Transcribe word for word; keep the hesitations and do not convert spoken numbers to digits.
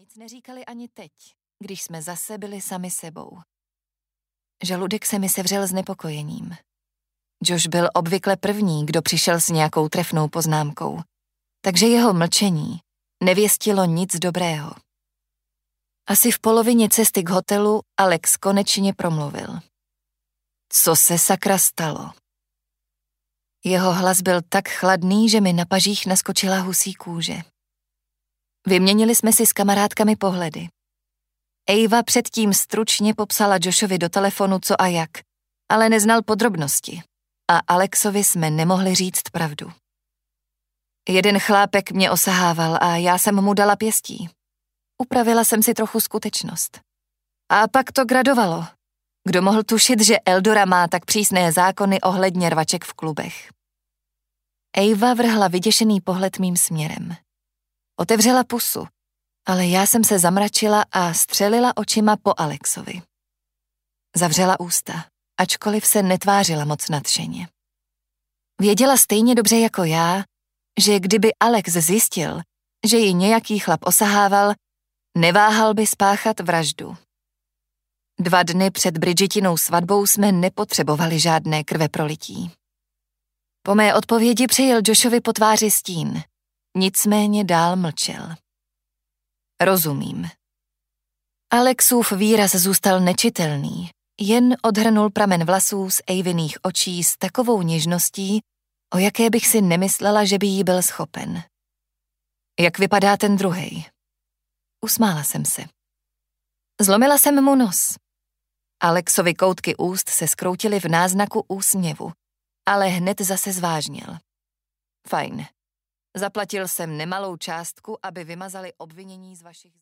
nic neříkali ani teď, když jsme zase byli sami sebou. Žaludek se mi sevřel znepokojením. Josh byl obvykle první, kdo přišel s nějakou trefnou poznámkou, takže jeho mlčení nevěstilo nic dobrého. Asi v polovině cesty k hotelu Alex konečně promluvil. Co se sakra stalo? Jeho hlas byl tak chladný, že mi na pažích naskočila husí kůže. Vyměnili jsme si s kamarádkami pohledy. Ava předtím stručně popsala Joshovi do telefonu co a jak, ale neznal podrobnosti a Alexovi jsme nemohli říct pravdu. Jeden chlápek mě osahával a já jsem mu dala pěstí. Upravila jsem si trochu skutečnost. A pak to gradovalo. Kdo mohl tušit, že Eldora má tak přísné zákony ohledně rvaček v klubech? Ava vrhla vyděšený pohled mým směrem. Otevřela pusu, ale já jsem se zamračila a střelila očima po Alexovi. Zavřela ústa, ačkoliv se netvářila moc nadšeně. Věděla stejně dobře jako já, že kdyby Alex zjistil, že ji nějaký chlap osahával, neváhal by spáchat vraždu. Dva dny před Bridgetinou svatbou jsme nepotřebovali žádné krveprolití. Po mé odpovědi přejel Joshovi po tváři stín, nicméně dál mlčel. Rozumím. Alexův výraz zůstal nečitelný, jen odhrnul pramen vlasů z Aviných očí s takovou něžností, o jaké bych si nemyslela, že by jí byl schopen. Jak vypadá ten druhej? Usmála jsem se. Zlomila jsem mu nos. Alexovi koutky úst se skroutily v náznaku úsměvu, ale hned zase zvážnil. Fajn. Zaplatil jsem nemalou částku, aby vymazali obvinění z vašich